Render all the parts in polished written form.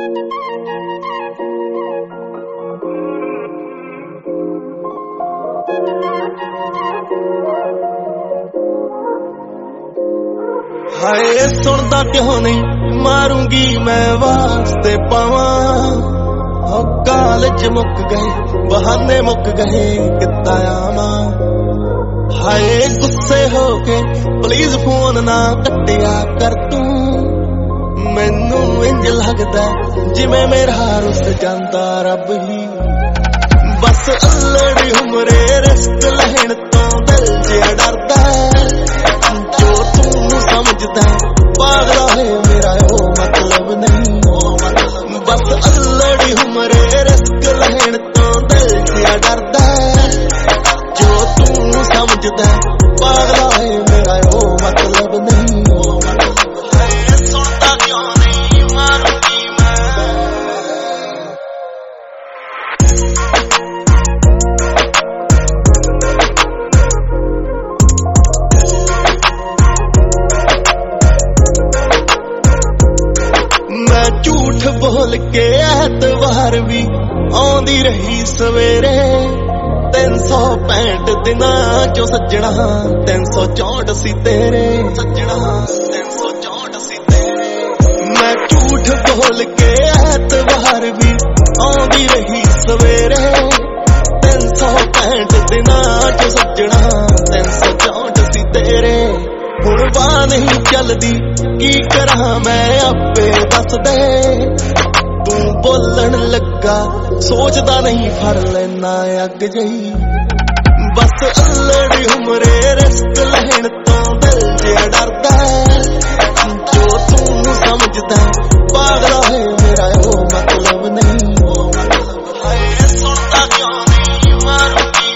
हाय सुनदा क्यों नहीं मारूंगी मैं वास्ते पावां कालेज मुक गए बहाने मुक गए कित्ता आवां हाय गुस्से हो के प्लीज फोन ना कट्टिया कर तू मैनू इंज लगदा जिवें मेरा रुस जांदा रब ही बस अल्लड़ी उमरे रिस्क लैण तो दिल जिहा डरदा जो तू समझदा पागला है मेरा ओ मतलब नहीं बस अल्लड़ी उमरे रिस्क लैण तो दिल जिहा डरदा जो तू समझदा पागला है मेरा ओ मतलब नहीं सुनता क्यों नहीं मारूंगी मैं झूठ बोल के ऐतवार भी आउंदी रही सवेरे 365 दिनां चो सज्जणा 364 सी तेरे सज्जणा 364 सी तेरे मैं झूठ बोल के ऐतवार भी आउंदी रही सवेरे 365 दिनां चो सज्जणा 364 सी तेरे हुण बाह नहीं चलदी की करा मैं आपे दस दे तू बोलन लगा सोचदा नहीं फर लेना अग जही बस अल्लड़ी उमरे रिस्क लैण तो दिल जिहा डरदा जो तू समझदा पागला है मेरा ओ मतलब नहीं हाय सुनदा क्यों नहीं मारूंगी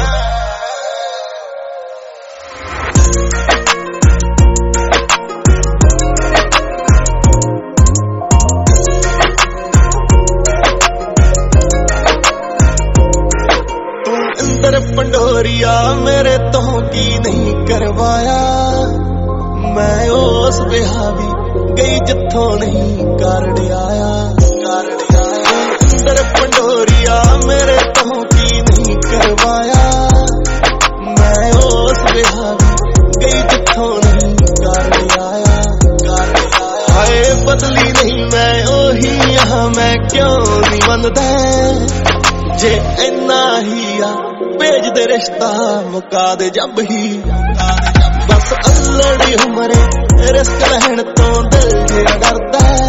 पंडोरिया मेरे तो की नहीं करवाया मैं उस बिहावी गई जिथों नहीं कारड़ आया अंदर पंडोरिया मेरे तो की नहीं करवाया मैं उस बिहावी गई जिथों नहीं कारड़ आया हाय बदली नहीं मैं ओही यहाँ मैं क्यों नहीं मनदा जे इन्ना ही आ भेज दे रिश्ता मुका दे जब ही बस अल्लड़ी उमरे रिस्क लैण तो दिल जिहा डरदा